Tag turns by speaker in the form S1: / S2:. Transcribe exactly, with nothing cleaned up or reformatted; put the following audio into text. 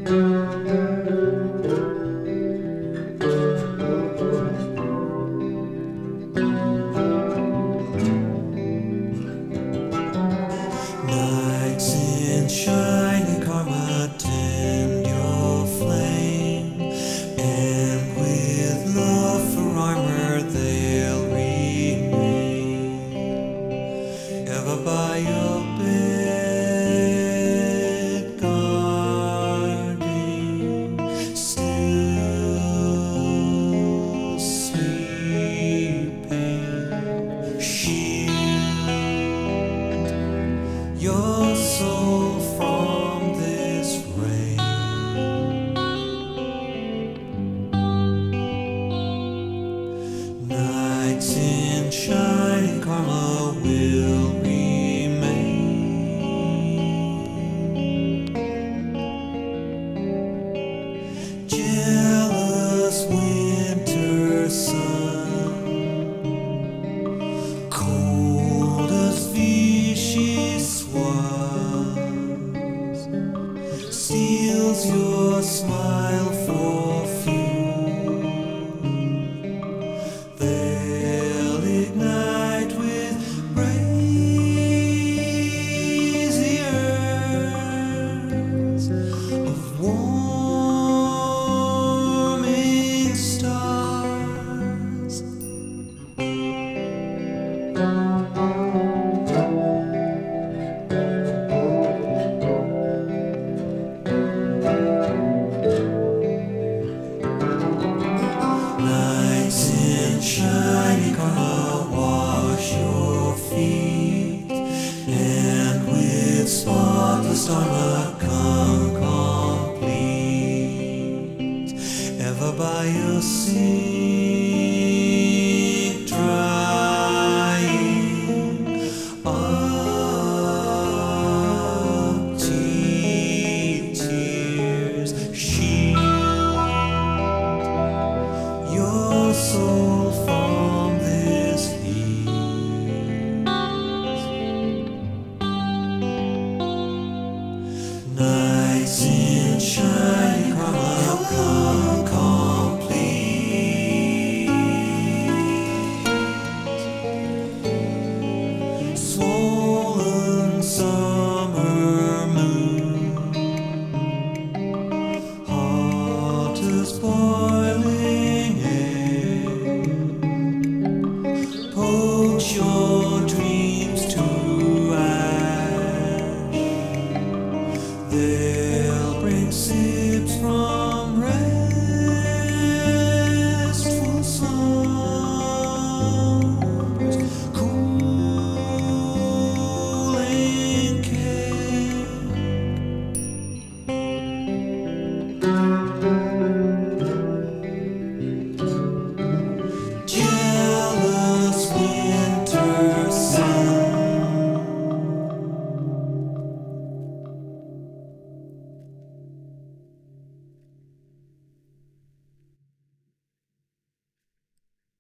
S1: Knights in shining armor tend your flame, and with love for armor they'll remain, ever by your bed guarding, still sleeping. Shield your soul from this rain. Knights in shining armor will remain. Jealous winter sun, cold as Vichy swans, steals your smile for fuel. They'll ignite with braziers of warming stars. Knights in shining armor wash your feet, and with spotless armor come complete, ever by your sink drying empty tears. Shield your soul from this heat. Night